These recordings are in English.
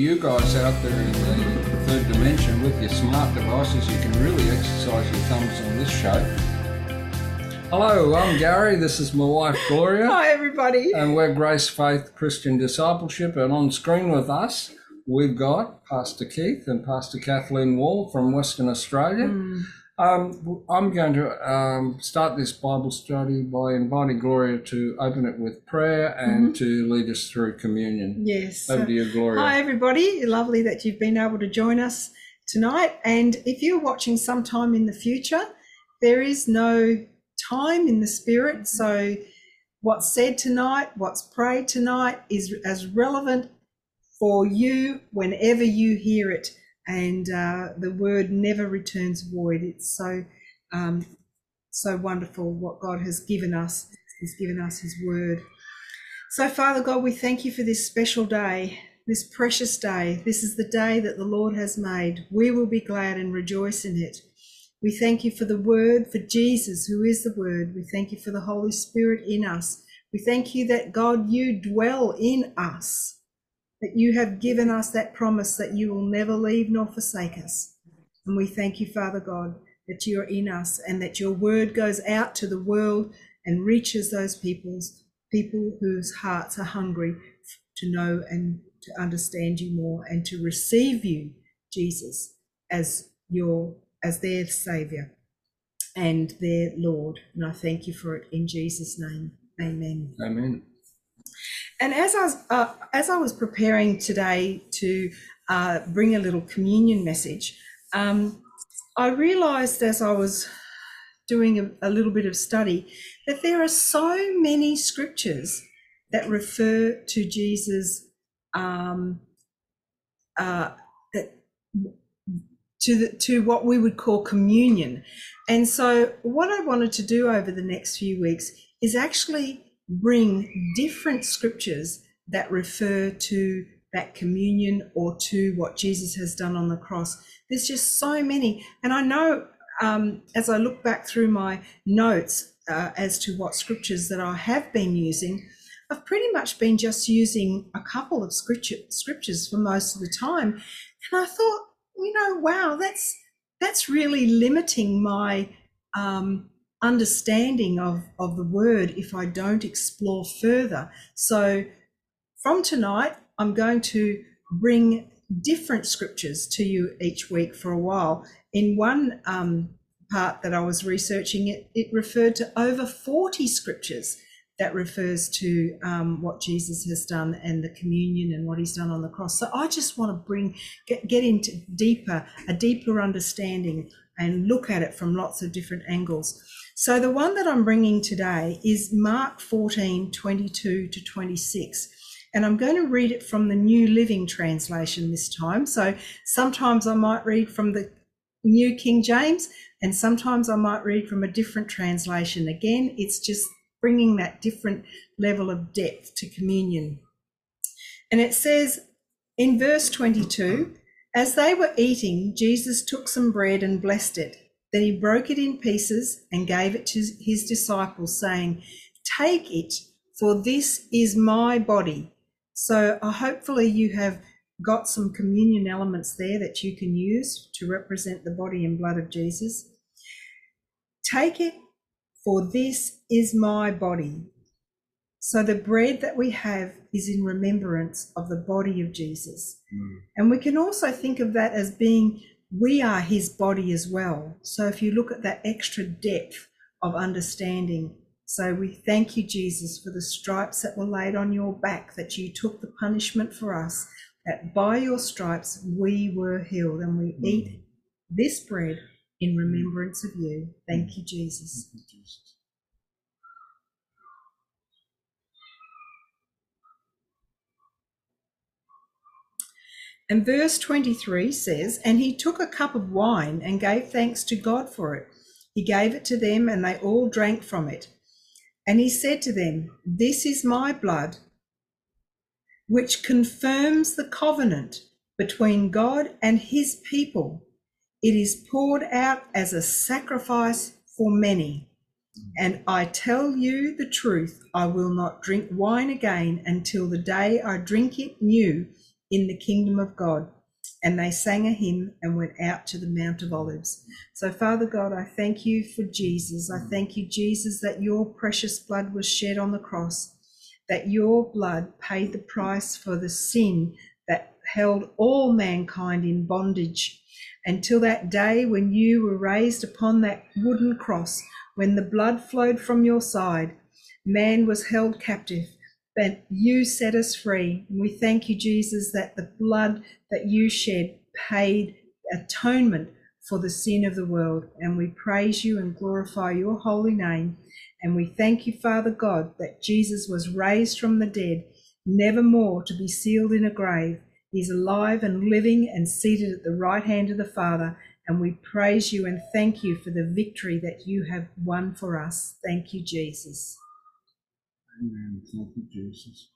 you guys out there in the third dimension with your smart devices, you can really exercise your thumbs on this show. Hello, I'm Gary. This is my wife, Gloria. Hi, everybody. And we're Grace Faith Christian Discipleship. And on screen with us, we've got Pastor Keith and Pastor Kathleen Wall from Western Australia. I'm going to start this Bible study by inviting Gloria to open it with prayer and to lead us through communion. Yes. Over to you, Gloria. Hi, everybody. Lovely that you've been able to join us tonight. And if you're watching sometime in the future, there is no time in the Spirit. So what's said tonight, what's prayed tonight is as relevant for you whenever you hear it. And the word never returns void. It's so wonderful what God has given us. He's given us his word. So Father God, we thank you for this special day, this precious day. This is the day that the Lord has made. We will be glad and rejoice in it. We thank you for the word, for Jesus, who is the word. We thank you for the Holy Spirit in us. We thank you that God, you dwell in us, that you have given us that promise that you will never leave nor forsake us. And we thank you, Father God, that you are in us and that your word goes out to the world and reaches those people whose hearts are hungry to know and to understand you more and to receive you, Jesus, as their Saviour and their Lord. And I thank you for it in Jesus' name. Amen. Amen. And as I was preparing today to bring a little communion message, I realised as I was doing a little bit of study that there are so many scriptures that refer to Jesus, to what we would call communion. And so what I wanted to do over the next few weeks is actually bring different scriptures that refer to that communion or to what Jesus has done on the cross. There's just so many. And I know as I look back through my notes as to what scriptures that I have been using, I've pretty much been just using a couple of scriptures for most of the time. And I thought, wow, that's really limiting my understanding of the word if I don't explore further. So from tonight, I'm going to bring different scriptures to you each week for a while. In one part that I was researching, it referred to over 40 scriptures that refers to what Jesus has done and the communion and what he's done on the cross. So I just want to get into a deeper understanding and look at it from lots of different angles. So the one that I'm bringing today is Mark 14:22-26. And I'm going to read it from the New Living Translation this time. So sometimes I might read from the New King James and sometimes I might read from a different translation. Again, it's just bringing that different level of depth to communion. And it says in verse 22, as they were eating, Jesus took some bread and blessed it. Then he broke it in pieces and gave it to his disciples, saying, take it, for this is my body. So hopefully you have got some communion elements there that you can use to represent the body and blood of Jesus. Take it, for this is my body. So the bread that we have is in remembrance of the body of Jesus. And we can also think of that as being, we are his body as well. So if you look at that extra depth of understanding, so we thank you, Jesus, for the stripes that were laid on your back, that you took the punishment for us, that by your stripes we were healed, and we eat this bread in remembrance of you. Thank you, Jesus. And verse 23 says, and he took a cup of wine and gave thanks to God for it. He gave it to them and they all drank from it. And he said to them, this is my blood, which confirms the covenant between God and his people. It is poured out as a sacrifice for many. And I tell you the truth, I will not drink wine again until the day I drink it new in the kingdom of God. And they sang a hymn and went out to the Mount of Olives. So, Father God, I thank you for Jesus. I thank you, Jesus, that your precious blood was shed on the cross, that your blood paid the price for the sin that held all mankind in bondage until that day when you were raised upon that wooden cross, when the blood flowed from your side. Man was held captive, but you set us free. And we thank you, Jesus, that the blood that you shed paid atonement for the sin of the world. And we praise you and glorify your holy name. And we thank you, Father God, that Jesus was raised from the dead, never more to be sealed in a grave. He's alive and living and seated at the right hand of the Father. And we praise you and thank you for the victory that you have won for us. Thank you, Jesus. Amen. Thank you, Jesus.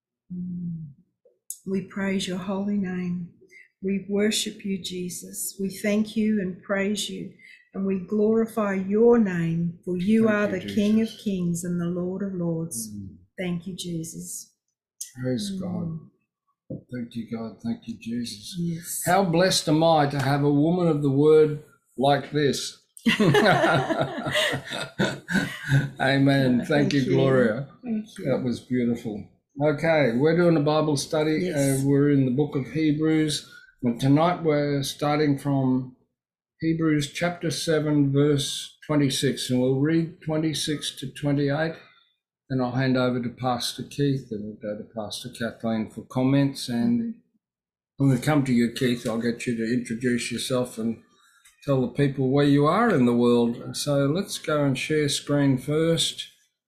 We praise your holy name. We worship you, Jesus. We thank you and praise you, and we glorify your name, for you are the King of kings and the Lord of lords. Thank you, Jesus. Praise God. Thank you, God. Thank you, Jesus. Yes. How blessed am I to have a woman of the word like this. Amen. Thank you, Gloria. Thank you. That was beautiful. Okay, we're doing a Bible study. Yes. We're in the book of Hebrews. And tonight we're starting from Hebrews chapter 7, verse 26. And we'll read 26 to 28. Then I'll hand over to Pastor Keith, and we'll go to Pastor Kathleen for comments. And when we come to you, Keith, I'll get you to introduce yourself and tell the people where you are in the world. So let's go and share screen first.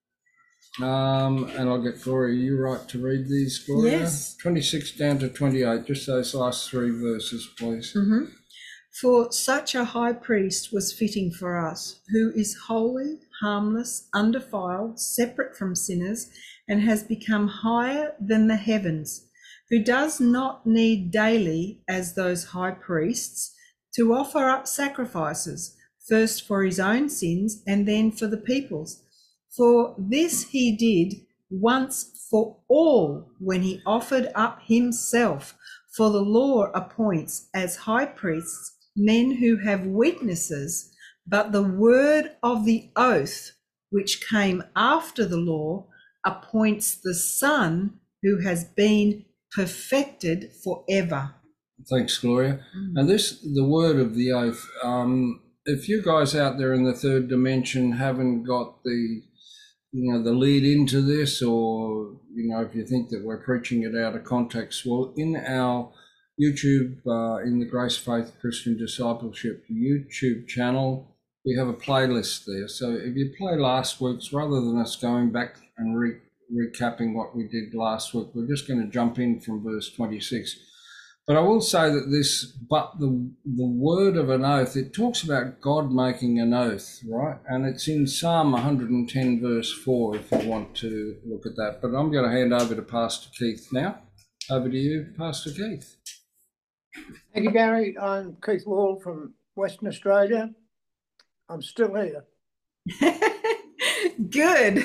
And I'll get Gloria. You right to read these, Gloria? Yes. 26 down to 28, just those last three verses, please. For such a high priest was fitting for us, who is holy, harmless, undefiled, separate from sinners, and has become higher than the heavens, who does not need daily, as those high priests, to offer up sacrifices, first for his own sins and then for the people's. For this he did once for all when he offered up himself. For the law appoints as high priests men who have weaknesses, but the word of the oath, which came after the law, appoints the Son who has been perfected forever. Thanks, Gloria. And the word of the oath, if you guys out there in the third dimension haven't got the lead into this, or, if you think that we're preaching it out of context, well, in our YouTube, in the Grace Faith Christian Discipleship YouTube channel, we have a playlist there. So if you play last week's, rather than us going back and recapping what we did last week, we're just going to jump in from verse 26. But I will say that the word of an oath, it talks about God making an oath, right? And it's in Psalm 110 verse 4 if you want to look at that. But I'm going to hand over to Pastor Keith now. Over to you, Pastor Keith. Thank you, Gary. I'm Keith Wall from Western Australia. I'm still here. Good.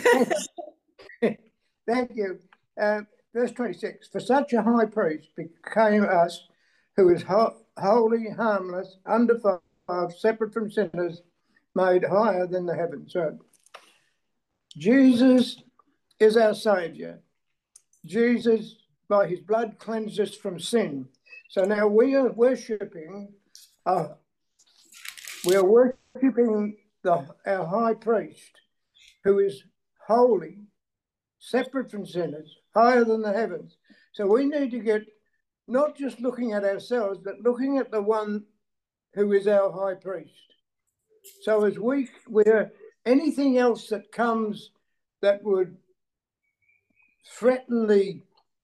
Thank you. Verse 26, for such a high priest became us, who is holy, harmless, undefiled, separate from sinners, made higher than the heavens. So Jesus is our Saviour. Jesus, by his blood, cleansed us from sin. So now we are worshipping our high priest, who is holy, separate from sinners, higher than the heavens. So we need to get not just looking at ourselves, but looking at the one who is our high priest. So as we're anything else that comes that would threaten the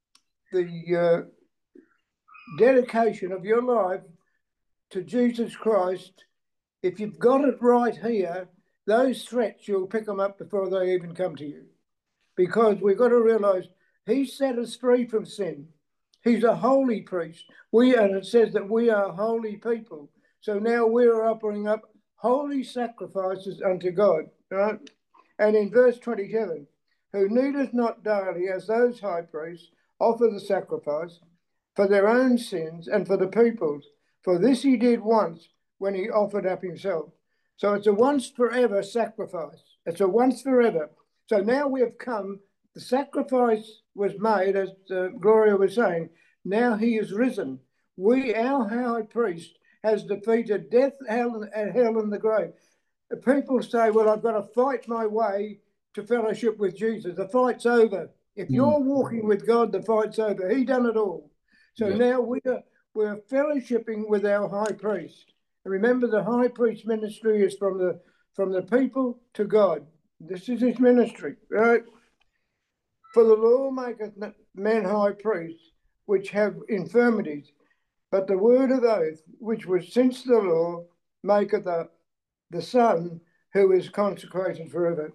dedication of your life to Jesus Christ, if you've got it right here, those threats, you'll pick them up before they even come to you. Because we've got to realize he set us free from sin. He's a holy priest. And it says that we are holy people. So now we're offering up holy sacrifices unto God, right? And in verse 27, who needeth not daily, as those high priests, offer the sacrifice, for their own sins and for the people's. For this he did once when he offered up himself. So it's a once forever sacrifice. It's a once forever. So now we have come, the sacrifice was made, as Gloria was saying. Now he is risen. Our high priest, has defeated death, hell, and the grave. People say, well, I've got to fight my way to fellowship with Jesus. The fight's over. If you're walking with God, the fight's over. He done it all. So now we're fellowshipping with our high priest. And remember, the high priest ministry is from the people to God. This is his ministry, right? For the law maketh men high priests, which have infirmities, but the word of oath, which was since the law, maketh the Son, who is consecrated forever.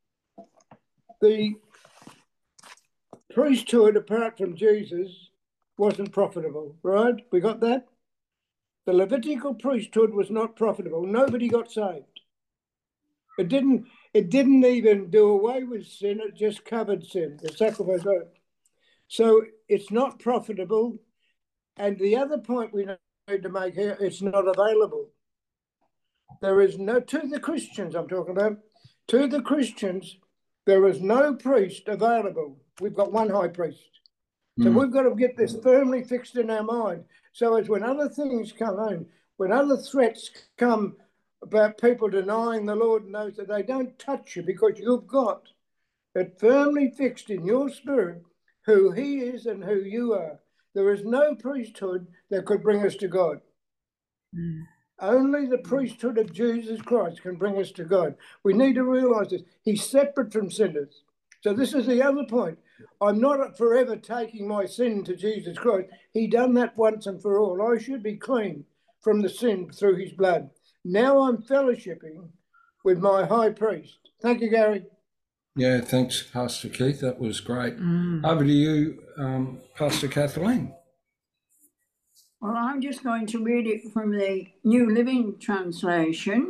The priesthood, apart from Jesus, wasn't profitable, right? We got that? The Levitical priesthood was not profitable. Nobody got saved. It didn't even do away with sin. It just covered sin, the sacrifice. So it's not profitable. And the other point we need to make here, it's not available. There is no, to the Christians I'm talking about, to the Christians, there is no priest available. We've got one high priest. So we've got to get this firmly fixed in our mind. So as when other things come on, when other threats come about people denying the Lord and those that they don't touch you, because you've got it firmly fixed in your spirit who he is and who you are. There is no priesthood that could bring us to God. Only the priesthood of Jesus Christ can bring us to God. We need to realize this. He's separate from sinners. So this is the other point. I'm not forever taking my sin to Jesus Christ. He done that once and for all. I should be clean from the sin through his blood. Now I'm fellowshipping with my high priest. Thank you, Gary. Yeah, thanks, Pastor Keith. That was great. Over to you, Pastor Kathleen. Well, I'm just going to read it from the New Living Translation.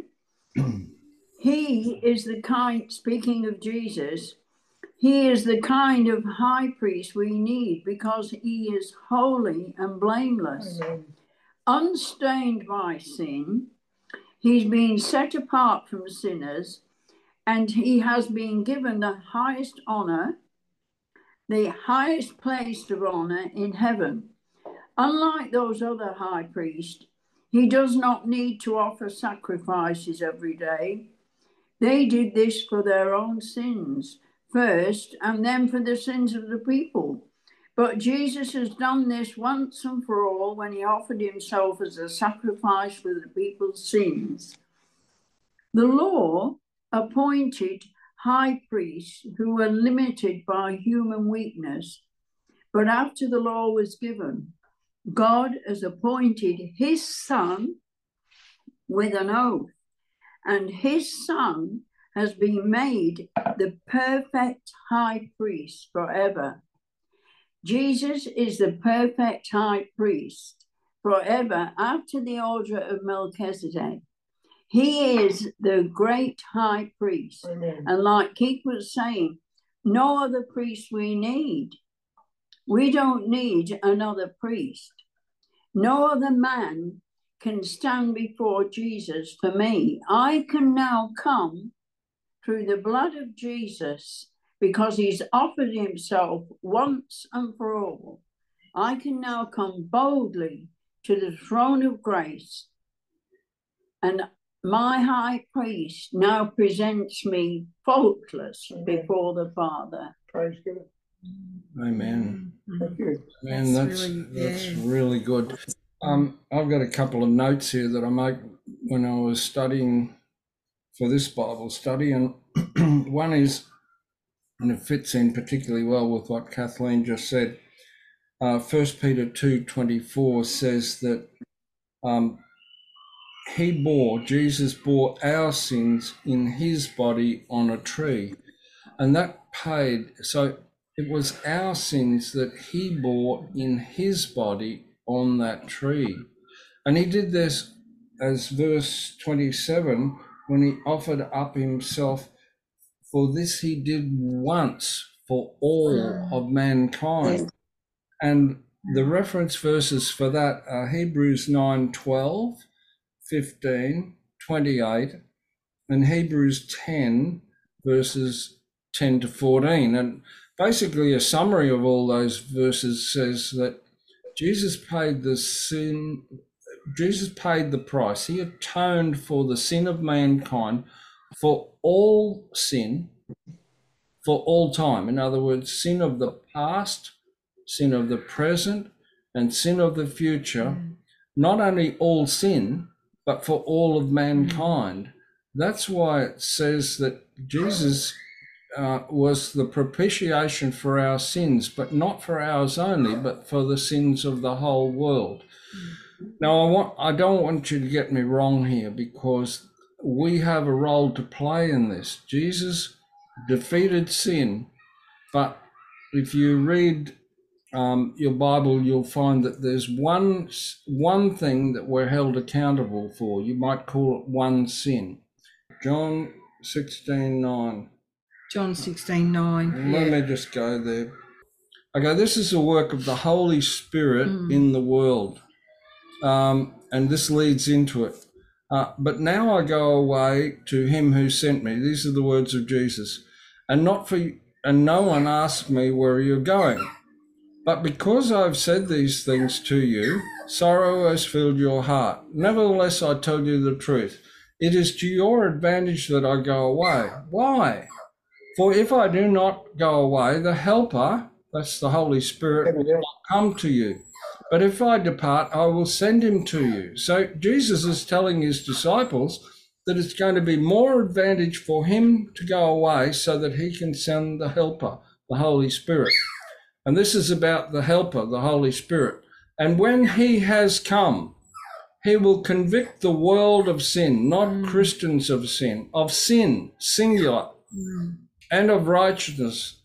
He is the kind, speaking of Jesus, he is the kind of high priest we need because he is holy and blameless. Amen. Unstained by sin, he's been set apart from sinners, and he has been given the highest honor, the highest place of honor in heaven. Unlike those other high priests, he does not need to offer sacrifices every day. They did this for their own sins first, and then for the sins of the people. But Jesus has done this once and for all when he offered himself as a sacrifice for the people's sins. The law appointed high priests who were limited by human weakness, but after the law was given, God has appointed his Son with an oath, and his Son has been made the perfect high priest forever. Jesus is the perfect high priest forever after the order of Melchizedek. He is the great high priest. Amen. And like Keith was saying, no other priest we need. We don't need another priest. No other man can stand before Jesus for me. I can now come through the blood of Jesus because he's offered himself once and for all. I can now come boldly to the throne of grace, and my high priest now presents me faultless before the Father. Praise God. Amen. Thank you. Man, that's really good. I've got a couple of notes here that I made when I was studying for this Bible study, and one is, and it fits in particularly well with what Kathleen just said. 1 Peter 2:24 says that Jesus bore our sins in his body on a tree, and that paid. So it was our sins that he bore in his body on that tree. And he did this, as verse 27, when he offered up himself. For this he did once for all of mankind. And The reference verses for that are Hebrews 9:12, 15, 28, and Hebrews 10, verses 10 to 14. And basically a summary of all those verses says that Jesus paid the price. He atoned for the sin of mankind, for all sin, for all time. In other words, sin of the past, sin of the present, and sin of the future. Not only all sin, but for all of mankind. That's why it says that Jesus was the propitiation for our sins, but not for ours only, but for the sins of the whole world. Now, I don't want you to get me wrong here, because we have a role to play in this. Jesus defeated sin, but if you read your Bible, you'll find that there's one thing that we're held accountable for. You might call it one sin. John 16:9. John 16:9. Let me just go there. Okay, this is the work of the Holy Spirit in the world. And this leads into it. But now I go away to him who sent me. These are the words of Jesus. And no one asked me where you're going. But because I've said these things to you, sorrow has filled your heart. Nevertheless, I tell you the truth. It is to your advantage that I go away. Why? For if I do not go away, the Helper, that's the Holy Spirit, will not come to you. But if I depart, I will send him to you. So Jesus is telling his disciples that it's going to be more advantage for him to go away so that he can send the Helper, the Holy Spirit. And this is about the Helper, the Holy Spirit. And when he has come, he will convict the world of sin, not Christians of sin, singular, and of righteousness,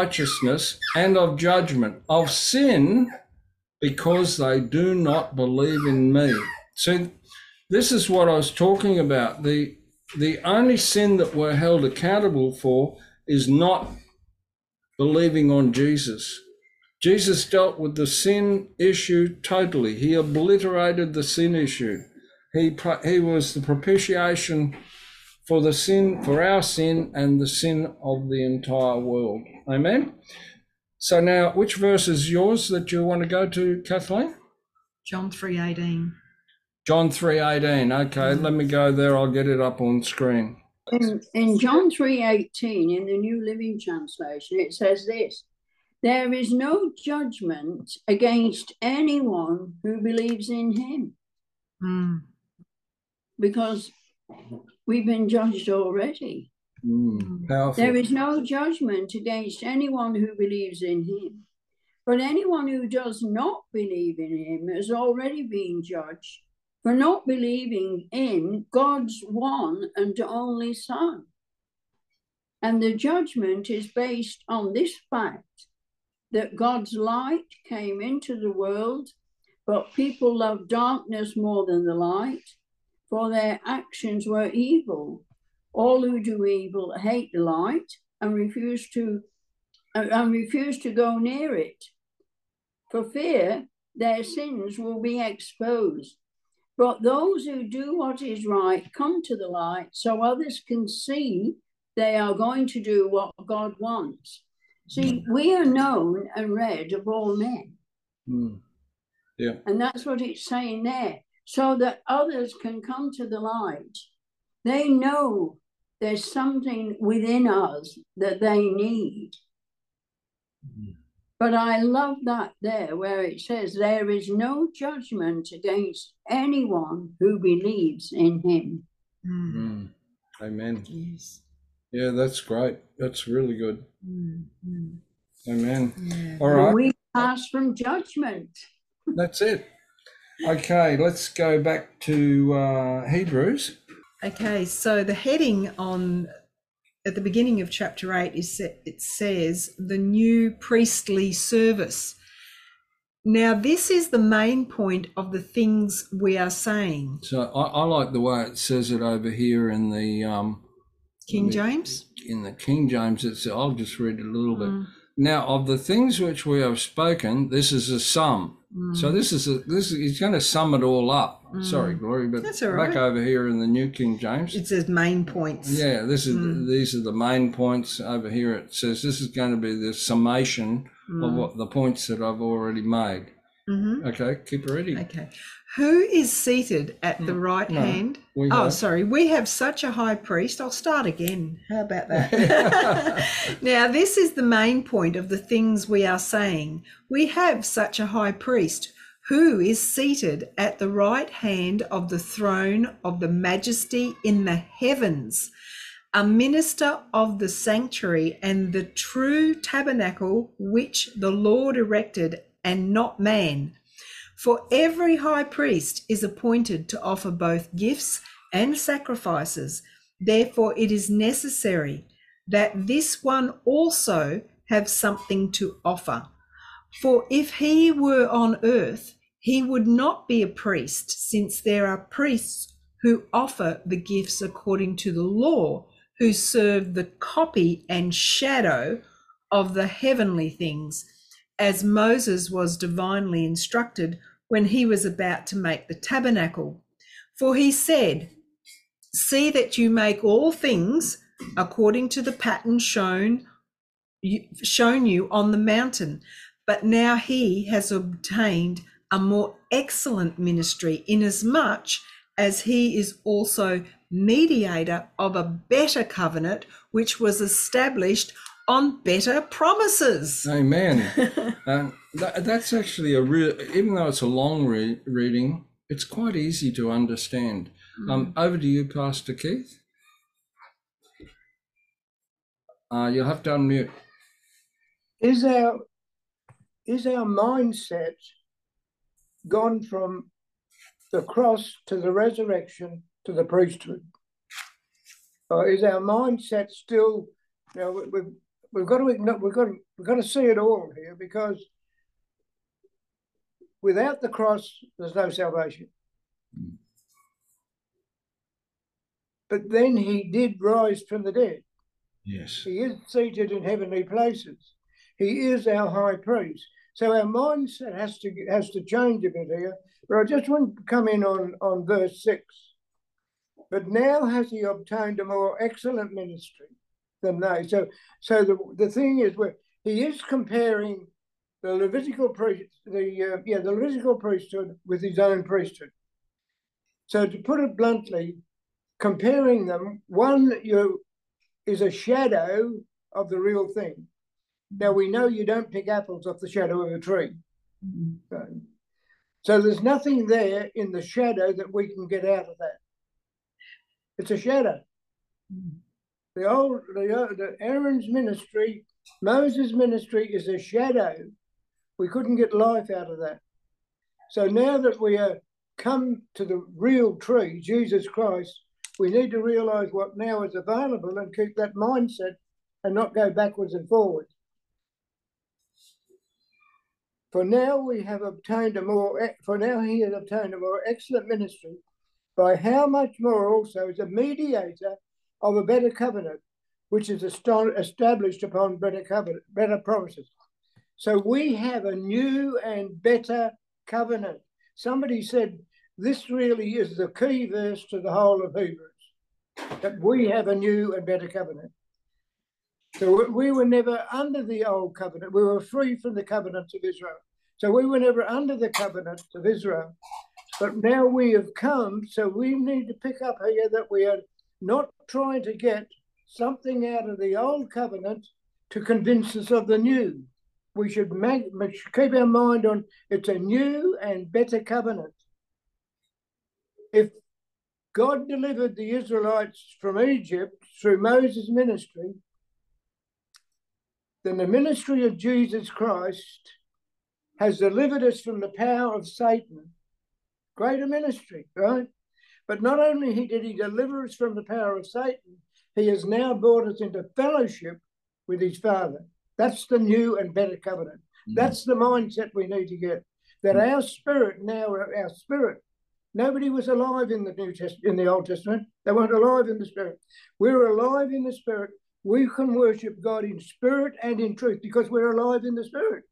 and of judgment, of sin, because they do not believe in me. See, this is what I was talking about. The only sin that we're held accountable for is not believing on Jesus. Jesus dealt with the sin issue totally. He obliterated the sin issue. He was the propitiation for the sin, for our sin and the sin of the entire world. Amen. So now, which verse is yours that you want to go to, Kathleen? John 3:18. John 3:18. Okay, let me go there. I'll get it up on screen. In John 3:18, in the New Living Translation, it says this: there is no judgment against anyone who believes in him. Because we've been judged already. Powerful. There is no judgment against anyone who believes in him. But anyone who does not believe in him has already been judged for not believing in God's one and only Son. And the judgment is based on this fact, that God's light came into the world, but people loved darkness more than the light, for their actions were evil. All who do evil hate the light and refuse to go near it, for fear their sins will be exposed. But those who do what is right come to the light so others can see they are going to do what God wants. See, we are known and read of all men. Yeah. And that's what it's saying there, so that others can come to the light. They know there's something within us that they need. But I love that there where it says there is no judgment against anyone who believes in him. Amen. Yes. Yeah, that's great. That's really good. Amen. Yeah. All right. We pass from judgment. That's it. Okay, let's go back to Hebrews. Okay, so the heading at the beginning of chapter 8 it says the new priestly service. Now, this is the main point of the things we are saying. So I like the way it says it over here in the King James? In the King James, I'll just read it a little bit. Now, of the things which we have spoken, this is a sum. So this is he's going to sum it all up. Sorry, Glory, but That's all back right. over here in the New King James. It says main points. Yeah, these are the main points over here. It says this is going to be the summation of what the points that I've already made. Okay, keep reading. Okay. Who is seated at the right hand? we Oh, have. sorry. We have such a high priest. I'll start again. How about that? Now, this is the main point of the things we are saying. We have such a high priest who is seated at the right hand of the throne of the majesty in the heavens, a minister of the sanctuary and the true tabernacle which the Lord erected and not man. For every high priest is appointed to offer both gifts and sacrifices. Therefore, it is necessary that this one also have something to offer. For if he were on earth, he would not be a priest, since there are priests who offer the gifts according to the law, who serve the copy and shadow of the heavenly things, as Moses was divinely instructed when he was about to make the tabernacle. For he said, "See that you make all things according to the pattern shown you on the mountain." But now he has obtained a more excellent ministry, inasmuch as he is also mediator of a better covenant, which was established on better promises. Amen. That's actually a real, even though it's a long reading, it's quite easy to understand. Over to you, Pastor Keith. You'll have to unmute. Is our mindset gone from the cross to the resurrection to the priesthood? Or is our mindset still? We've got to see it all here, because without the cross, there's no salvation. But then he did rise from the dead. Yes. He is seated in heavenly places. He is our high priest. So our mindset has to change a bit here. But I just want to come in on verse 6. But now has he obtained a more excellent ministry than they. So the thing is, where he is comparing the Levitical Levitical priesthood with his own priesthood. So to put it bluntly, comparing them, one is a shadow of the real thing. Now we know you don't pick apples off the shadow of a tree. So there's nothing there in the shadow that we can get out of that. It's a shadow. The Aaron's ministry, Moses' ministry is a shadow. We couldn't get life out of that. So now that we are come to the real tree, Jesus Christ, we need to realize what now is available and keep that mindset and not go backwards and forwards. For now he has obtained a more excellent ministry, by how much more also is a mediator of a better covenant, which is established upon better promises. So we have a new and better covenant. Somebody said this really is the key verse to the whole of Hebrews, that we have a new and better covenant. So we were never under the old covenant. We were free from the covenants of Israel. So we were never under the covenants of Israel. But now we have come, so we need to pick up here that we are not trying to get something out of the old covenant to convince us of the new. We should keep our mind on it's a new and better covenant. If God delivered the Israelites from Egypt through Moses' ministry, then the ministry of Jesus Christ has delivered us from the power of Satan. Greater ministry, right? But not only did he deliver us from the power of Satan, he has now brought us into fellowship with his Father. That's the new and better covenant. That's the mindset we need to get. That our spirit, nobody was alive in the Old Testament. They weren't alive in the Spirit. We're alive in the Spirit. We can worship God in spirit and in truth because we're alive in the Spirit.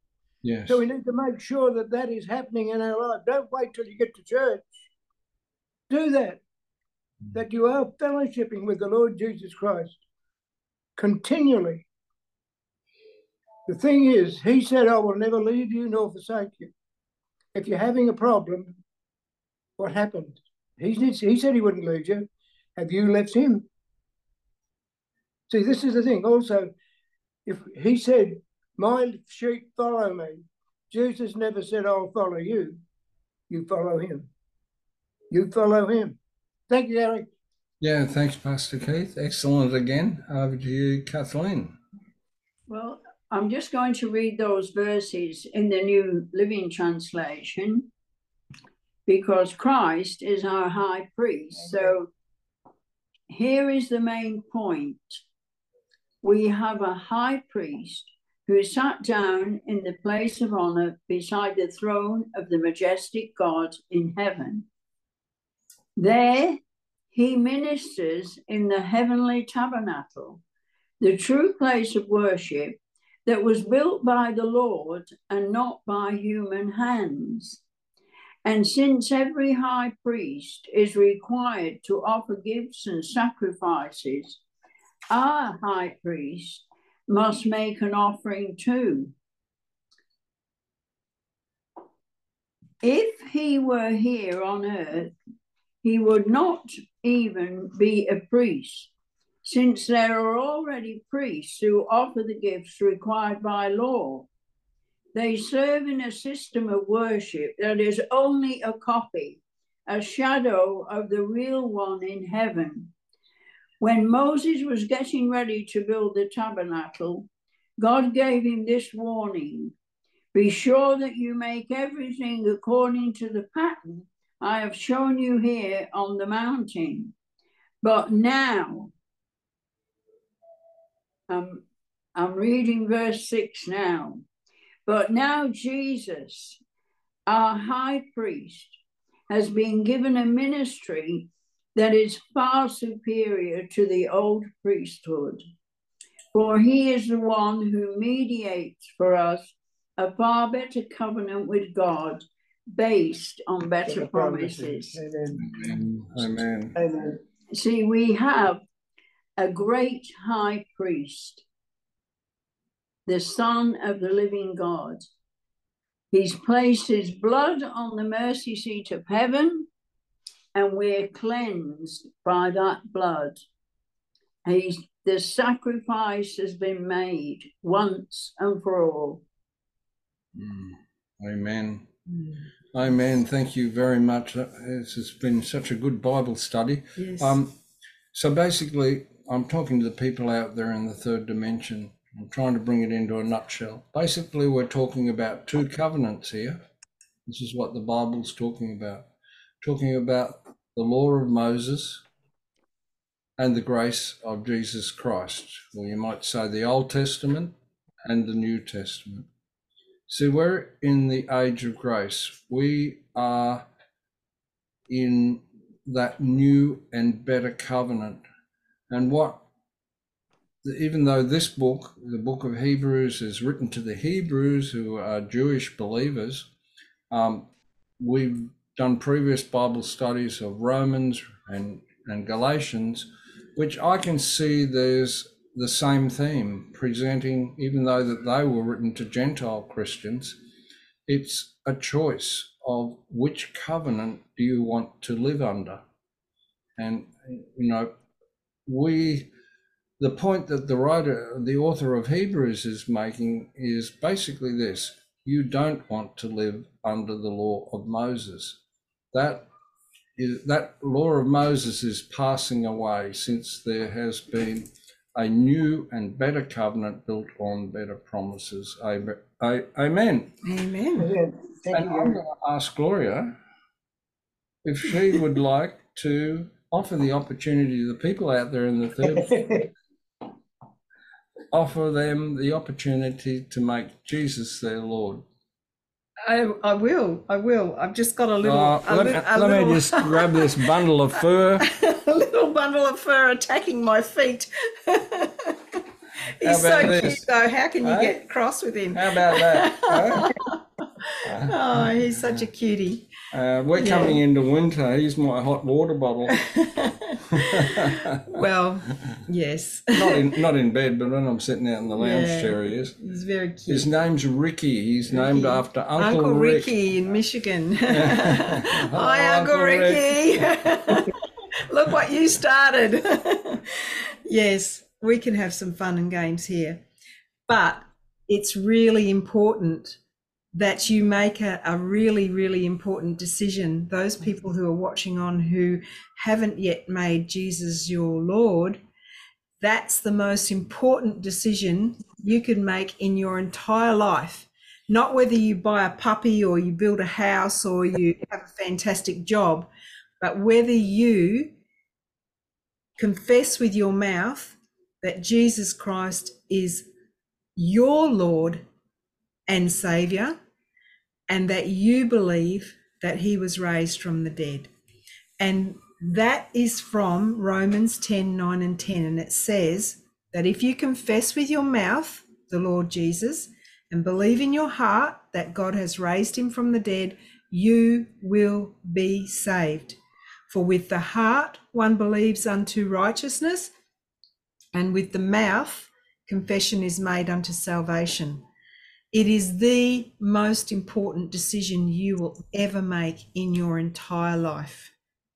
Yes. So we need to make sure that that is happening in our life. Don't wait till you get to church. Do that. That you are fellowshipping with the Lord Jesus Christ continually. The thing is, he said, I will never leave you nor forsake you. If you're having a problem, what happened? He said he wouldn't leave you. Have you left him? See, this is the thing. Also, if he said, my sheep follow me, Jesus never said, I'll follow you. You follow him. You follow him. Thank you, Gary. Yeah, thanks, Pastor Keith. Excellent again. Over to you, Kathleen. Well, I'm just going to read those verses in the New Living Translation because Christ is our high priest. So here is the main point. We have a high priest who sat down in the place of honor beside the throne of the majestic God in heaven. There he ministers in the heavenly tabernacle, the true place of worship that was built by the Lord and not by human hands. And since every high priest is required to offer gifts and sacrifices, our high priest must make an offering too. If he were here on earth, he would not even be a priest, since there are already priests who offer the gifts required by law. They serve in a system of worship that is only a copy, a shadow of the real one in heaven. When Moses was getting ready to build the tabernacle, God gave him this warning: be sure that you make everything according to the pattern I have shown you here on the mountain. But now, I'm reading verse 6 now. But now Jesus, our high priest, has been given a ministry that is far superior to the old priesthood. For he is the one who mediates for us a far better covenant with God, based on better promises. Amen. Amen. Amen. See, we have a great high priest, the Son of the living God. He's placed his blood on the mercy seat of heaven, and we're cleansed by that blood. The sacrifice has been made once and for all. Amen. Amen. Thank you very much. This has been such a good Bible study. Yes. So basically, I'm talking to the people out there in the third dimension. I'm trying to bring it into a nutshell. Basically, we're talking about two covenants here. This is what the Bible's talking about. Talking about the law of Moses and the grace of Jesus Christ. Or you might say the Old Testament and the New Testament. See, we're in the age of grace. We are in that new and better covenant. And even though this book, the book of Hebrews, is written to the Hebrews who are Jewish believers, we've done previous Bible studies of Romans and Galatians, which I can see there's the same theme presenting, even though that they were written to Gentile Christians. It's a choice of which covenant do you want to live under. And, the point that the author of Hebrews is making is basically this: you don't want to live under the law of Moses. That law of Moses is passing away, since there has been a new and better covenant built on better promises. Amen. Amen. Amen. Thank And you. I'm going to ask Gloria if she would like to offer the opportunity to the people out there in the third, offer them the opportunity to make Jesus their Lord. I will. I've just got a little. Let me just grab this bundle of fur. A little bundle of fur attacking my feet. He's so about cute, this? though. How can you Hey? get cross with him? How about that? Huh? Oh, he's such a cutie. We're Yeah. coming into winter. He's my hot water bottle. Well, yes. not in bed, but when I'm sitting out in the lounge Yeah. chair, he is. He's very cute. His name's Ricky. He's named after Uncle Rick. Ricky in Michigan. Hi, Uncle Ricky. Look what you started. Yes, we can have some fun and games here. But it's really important that you make a really, really important decision. Those people who are watching on who haven't yet made Jesus your Lord, that's the most important decision you can make in your entire life. Not whether you buy a puppy or you build a house or you have a fantastic job, but whether you confess with your mouth that Jesus Christ is your Lord and Saviour, and that you believe that he was raised from the dead. And that is from Romans 10, 9 and 10. And it says that if you confess with your mouth the Lord Jesus and believe in your heart that God has raised him from the dead, you will be saved. For with the heart one believes unto righteousness, and with the mouth confession is made unto salvation. It is the most important decision you will ever make in your entire life.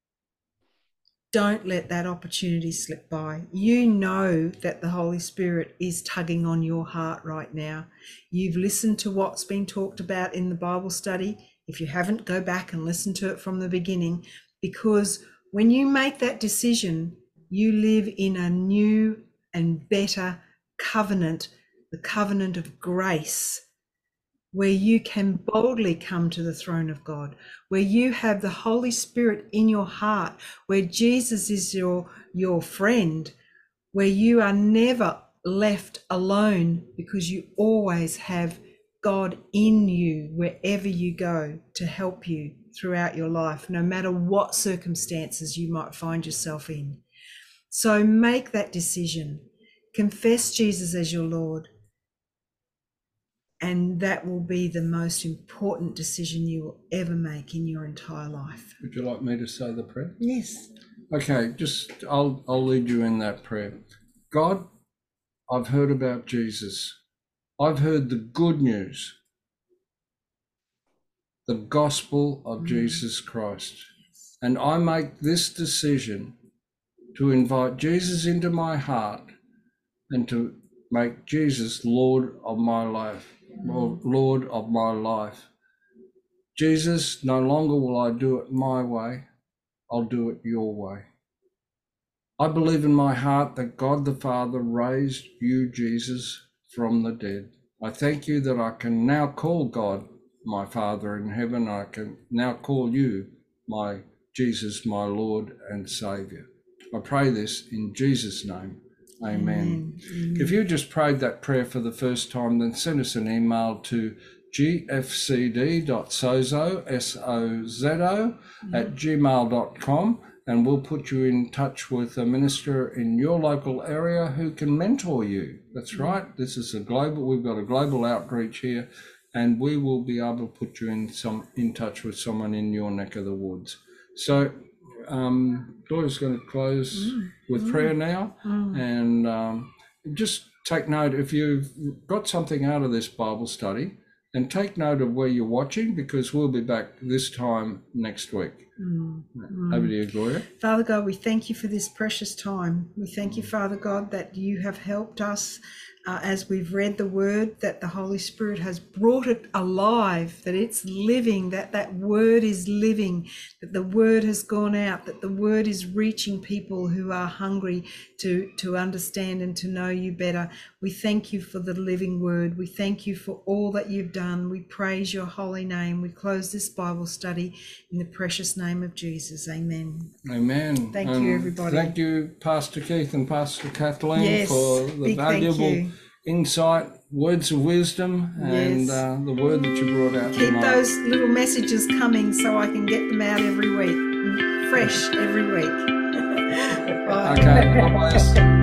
Don't let that opportunity slip by. You know that the Holy Spirit is tugging on your heart right now. You've listened to what's been talked about in the Bible study. If you haven't, go back and listen to it from the beginning, because when you make that decision, you live in a new and better covenant, the covenant of grace, where you can boldly come to the throne of God, where you have the Holy Spirit in your heart, where Jesus is your friend, where you are never left alone because you always have God in you wherever you go to help you throughout your life, no matter what circumstances you might find yourself in. So make that decision. Confess Jesus as your Lord. And that will be the most important decision you will ever make in your entire life. Would you like me to say the prayer? Yes. Okay, I'll lead you in that prayer. God, I've heard about Jesus. I've heard the good news, the gospel of Jesus Christ. And I make this decision to invite Jesus into my heart and to make Jesus Lord of my life. Lord of my life. Jesus, no longer will I do it my way, I'll do it your way. I believe in my heart that God the Father raised you, Jesus, from the dead. I thank you that I can now call God my Father in heaven. I can now call you my Jesus, my Lord and Saviour. I pray this in Jesus' name. Amen. If you just prayed that prayer for the first time, then send us an email to gfcd.sozo, S-O-Z-O, @gmail.com, and we'll put you in touch with a minister in your local area who can mentor you. That's right. This is we've got a global outreach here, and we will be able to put you in touch with someone in your neck of the woods. So, Gloria's going to close with prayer now, and just take note, if you've got something out of this Bible study, and take note of where you're watching, because we'll be back this time next week. Over to you, Gloria. Father God, we thank you for this precious time. We thank you, Father God, that you have helped us as we've read the word, that the Holy Spirit has brought it alive, that it's living, that word is living, that the word has gone out, that the word is reaching people who are hungry to understand and to know you better. We thank you for the living word. We thank you for all that you've done. We praise your holy name. We close this Bible study in the precious name of Jesus. Amen. Amen. Thank you, everybody. Thank you, Pastor Keith and Pastor Kathleen, Yes, for the big thank valuable you. insight, words of wisdom, and Yes. the word that you brought out Keep tonight. those little messages coming so I can get them out every week, fresh every week. Bye. Okay, God bless.